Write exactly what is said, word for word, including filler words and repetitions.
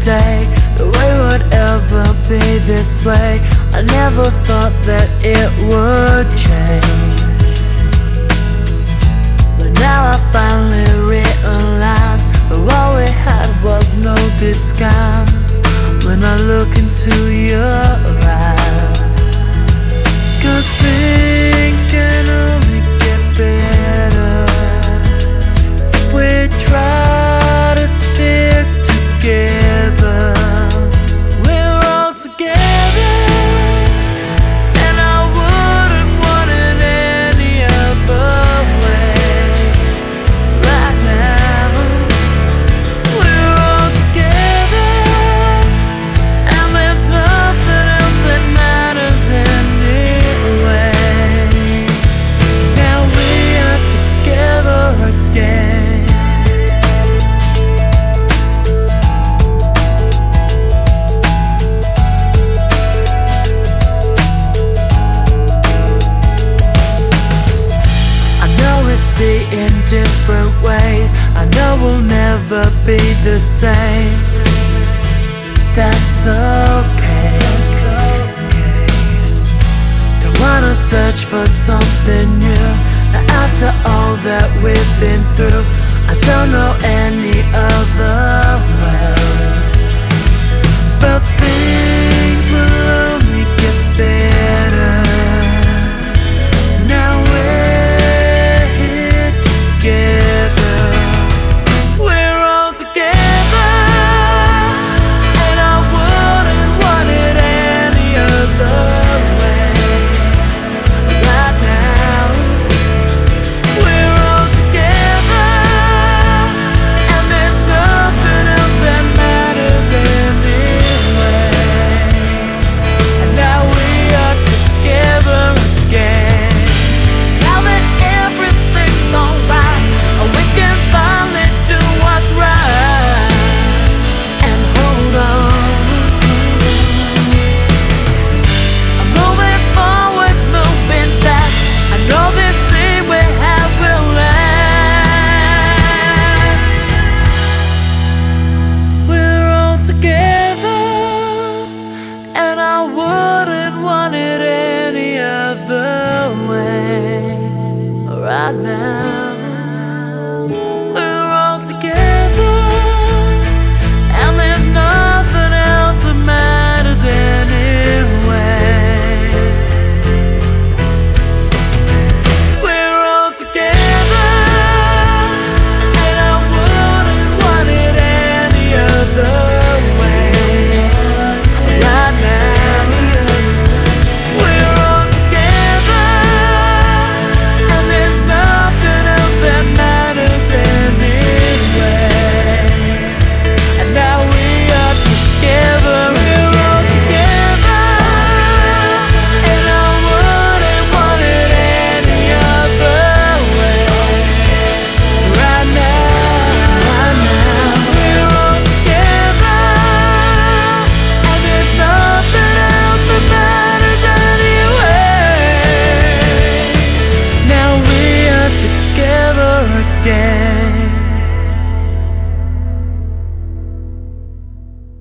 day the way would ever be this way. I never thought that it would change, but now I finally realize that all we had was no disguise. When I look into your eyes, 'cause things can only get better if we try to stick together. We're all together, and I wouldn't want it any other way. Right now, we're all together, and there's nothing else that matters anyway. Now we are together again. See in different ways, I know we'll never be the same. That's okay. Don't wanna search for something new. Now after all that we've been through, I don't know any other way.